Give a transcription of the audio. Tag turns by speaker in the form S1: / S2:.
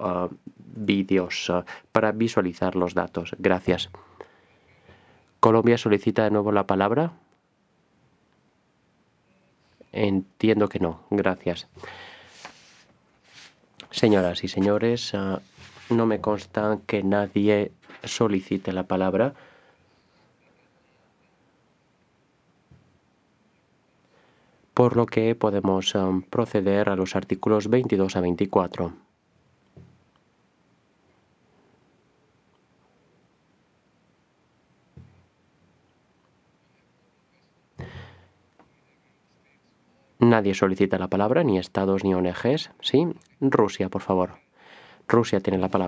S1: vídeos para visualizar los datos. Gracias. ¿Colombia solicita de nuevo la palabra? Entiendo que no. Gracias. Señoras y señores, no me consta que nadie solicite la palabra. Por lo que podemos proceder a los artículos 22 a 24. Nadie solicita la palabra, ni estados ni ONGs. ¿Sí? Rusia, por favor. Rusia tiene la palabra.